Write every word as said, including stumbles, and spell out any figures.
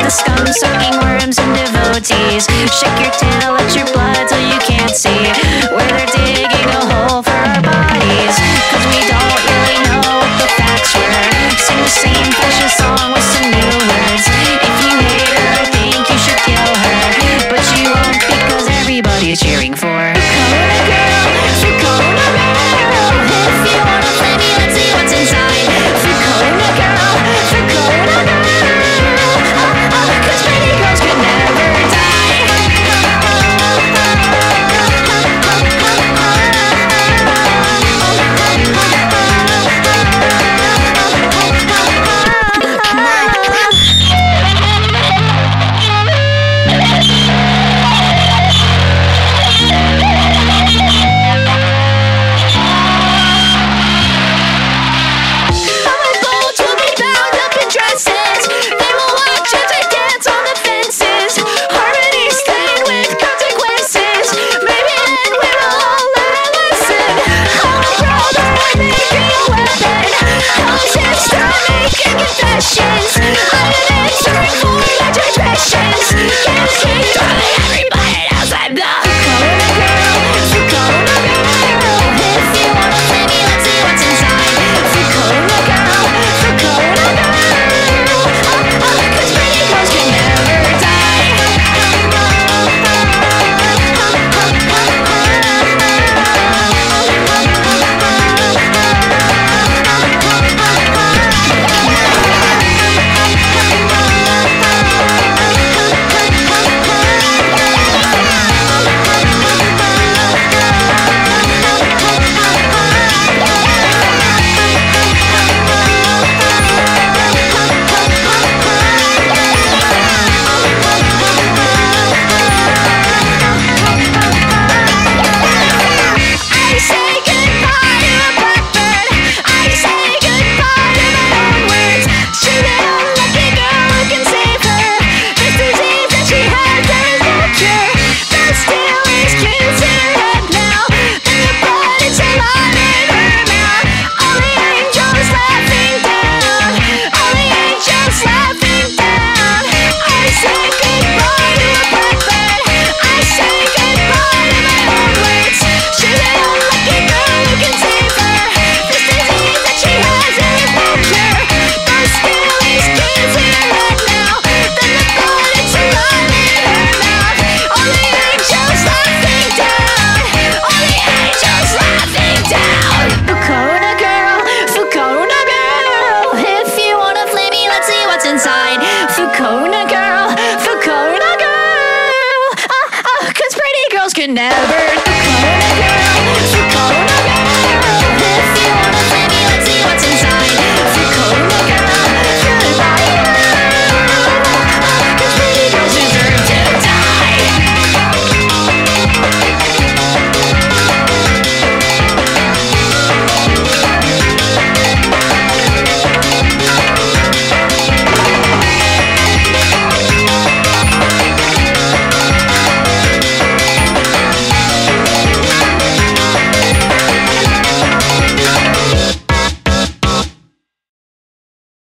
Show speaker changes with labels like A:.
A: scum-sucking worms and devotees. Shake your tail, let your blood till you can't see where they're digging a hole for our bodies. Cause we don't really know what the facts were. Sing the same fascist song with some new words. If you hate her, I think you should kill her, but you won't because everybody's cheering for her. Corona girl, for Corona girl. If you wanna play me, let's see what's inside. For Corona girl, for Corona girl. Oh, oh, cause pretty girls could never die. Inside, Fucona girl, Fucona girl. Oh, oh, cause pretty girls can never